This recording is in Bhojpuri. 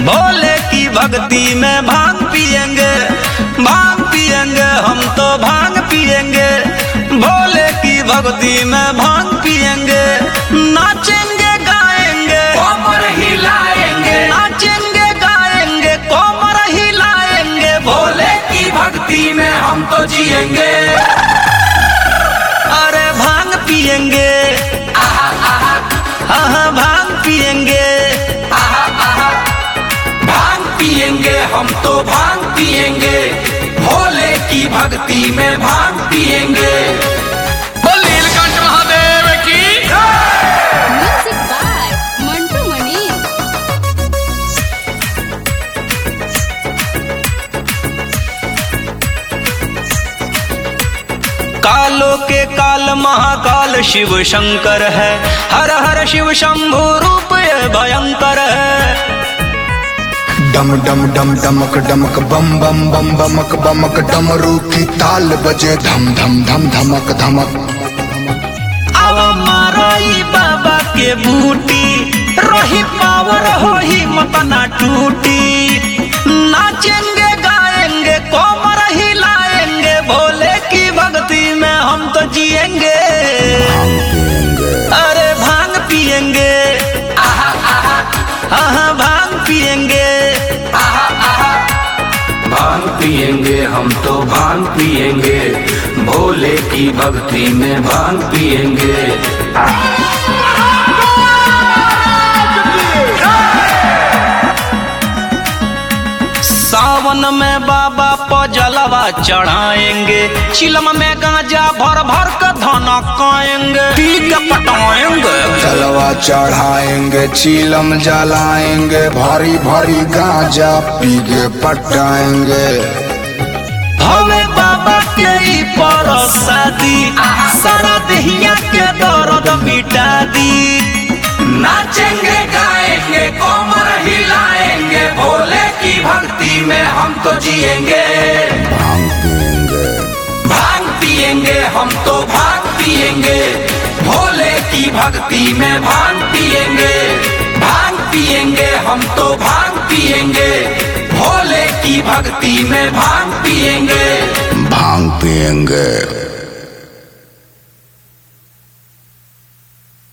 भोले की भक्ति में भांग पिएंगे, भांग पिएंगे, हम तो भांग पिएंगे। भोले की भक्ति में भांग पिएंगे, नाचेंगे गाएंगे कमर हिलाएंगे, नाचेंगे गाएंगे कोमर हिलाएंगे। भोले की भक्ति में हम तो जिएंगे। अरे भांग पिएंगे, आहा आहा हाँ भांग पिएंगे। आहा आहा भांग पिएंगे, हम तो भांग पिएंगे। भोले की भक्ति में भांग पिएंगे। बोल नीलकंठ महादेव की Music by Mantu Mani. कालों के काल महाकाल शिव शंकर है, हर हर शिव शंभु रूप ये भयंकर है। डम डम डम डमक डमक बम बम बम बमक बमक डमरू की ताल बजे धम धम धम धमक धमक। अब माराई बाबा के बूटी, रही पावर हो ही मत ना टूटी। नाचेंगे गाएंगे कोमर हिलाएंगे, भोले की भक्ति में हम तो जिएंगे। अरे भांग पिएंगे, आहा आहा हाँ भांग पिएंगे। आहा आहा भांग पिएंगे, हम तो भांग पिएंगे। भोले की भक्ति में भांग पिएंगे। सावन में बाबा को जलवा चढ़ाएंगे, चिलम में गांजा भर भर कर धना खाएंगे, पी के पटाएंगे। जलवा चढ़ाएंगे चीलम जलाएंगे, भारी भारी गांजा पी के पटाएंगे। हवे बाबा के ई परसादी, सारा देहिया के दर्द मिटा दी। नाचेंगे गाएंगे कोमर हिलाएंगे, भोले की भक्ति में हम तो जिएंगे। भांग पिएंगे, भांग पिएंगे, हम तो भांग पिएंगे। भोले की भक्ति में भांग पिएंगे। भांग पिएंगे, हम तो भांग पिएंगे। भोले की भक्ति में भांग पिएंगे। भांग पिएंगे।